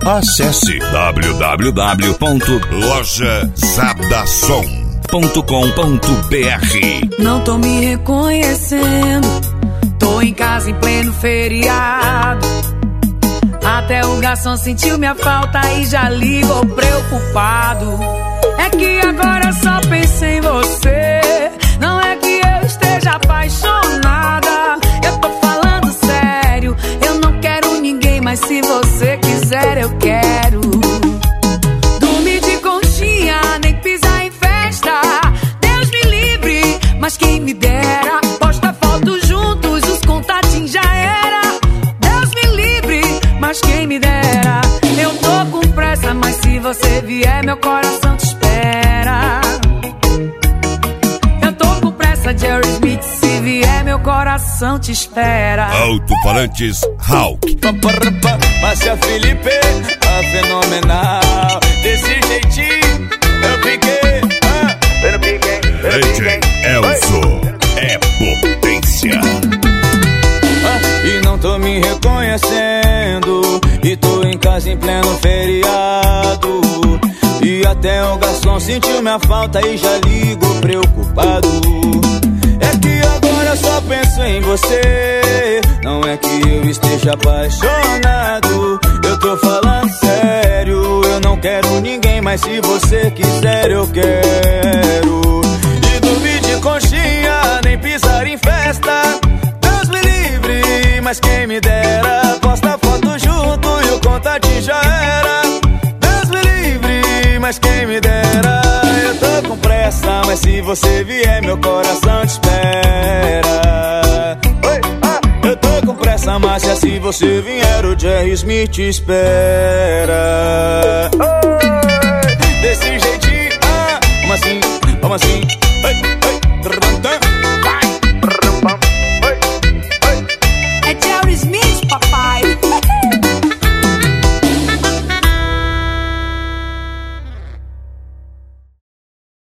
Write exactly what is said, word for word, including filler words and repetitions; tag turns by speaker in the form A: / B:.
A: Acesse w w w ponto loja zadasom ponto com ponto b r.
B: Não tô me reconhecendo, tô em casa em pleno feriado. Até o garçom sentiu minha falta e já ligou preocupado. É que agora só penso em você, não é que eu esteja apaixonada. Eu tô falando sério, eu não quero ninguém, mas se você quiser eu quero. Dormir de conchinha, nem pisar em festa, Deus me livre, mas quem me dera. Posta foto juntos, os contatinhos já era. Deus me livre, mas quem me dera. Eu tô com pressa, mas se você vier meu coração te espera. Eu tô com pressa, Jerry Smith, se vier meu coração te espera.
A: Alto-falantes Hulk.
C: Márcia Felipe, a fenomenal. Desse jeitinho eu fiquei, ah, eu fiquei, eu
A: D J Elzo é potência.
C: Ah, e não tô me reconhecendo, e tô em casa em pleno feriado. E até o garçom sentiu minha falta e já ligou preocupado. É que agora eu só penso em você, não é que eu esteja apaixonado. Eu tô falando sério, eu não quero ninguém, mas se você quiser eu quero. E dormir de conchinha, nem pisar em festa, Deus me livre, mas quem me dera. Posta foto junto e o contatinho já era. Deus me livre, mas quem me dera. Eu tô com pressa, mas se você vier meu coração te espera. Oi, ah, eu tô com pressa, mas se você vier o Jerry Smith te espera. Oi, desse jeitinho, ah, como assim, como assim, oi.